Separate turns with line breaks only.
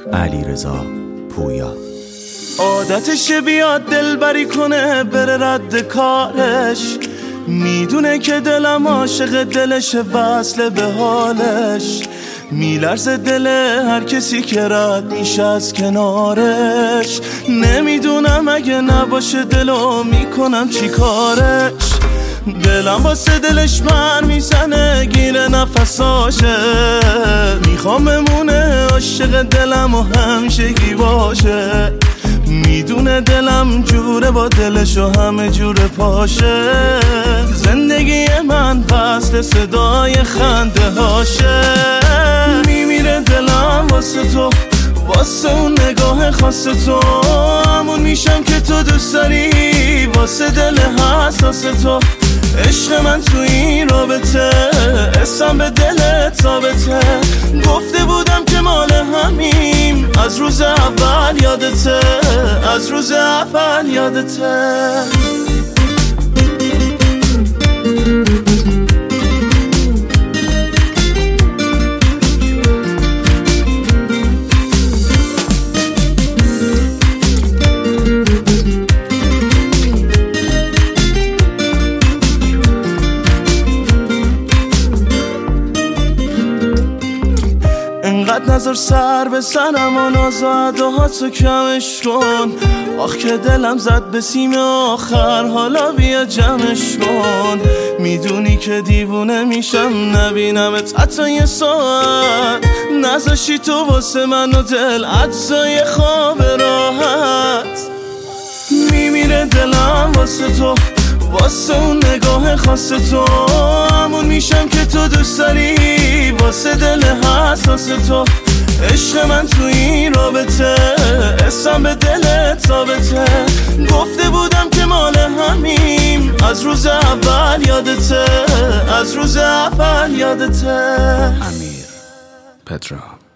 علیرضا پویا.
عادتشه بیاد دلبری کنه بره رد کارش، میدونه که دلم عاشق دلش وصله به حالش، میلرزه دل هر کسی که رد میشه از کنارش، نمیدونم اگه نباشه دلو میکنم چی کارش، دلم واسه دلش من میزنه گیره نفساشه، میخوام بمونه عاشق دلم و همیشگی باشه، میدونه دلم جوره با دلش و همه جوره پاشه، زندگی من فصل صدای خنده هاشه، میمیره دلم واسه تو، واسه اون نگاه خاص تو، همون میشم که تو دوست داری، واسه دل حساس تو، عشق من تو این رابطه، اسم به دلت ثابته، گفته بودم که مال همیم، از روز اول یادته، از روز اول یادته. انقدر نظر سر به سرم و نازده ها تو کمش کن، آخ که دلم زد به سیم آخر، حالا بیا جمعش کن، میدونی که دیوونه میشم نبینمت حتی یه ساعت، نذاشی تو واسه من و دل اجزای خواب راحت، میمیره دلم واسه تو، واسه اون نگاه خاص تو، همون میشم که تو دوست داری، واسه دل حساس تو، عشق من تو این رابطه، اسم به دلت ثابته، گفته بودم که مال همیم، از روز اول یادته، از روز اول یادته.
امیر پترا.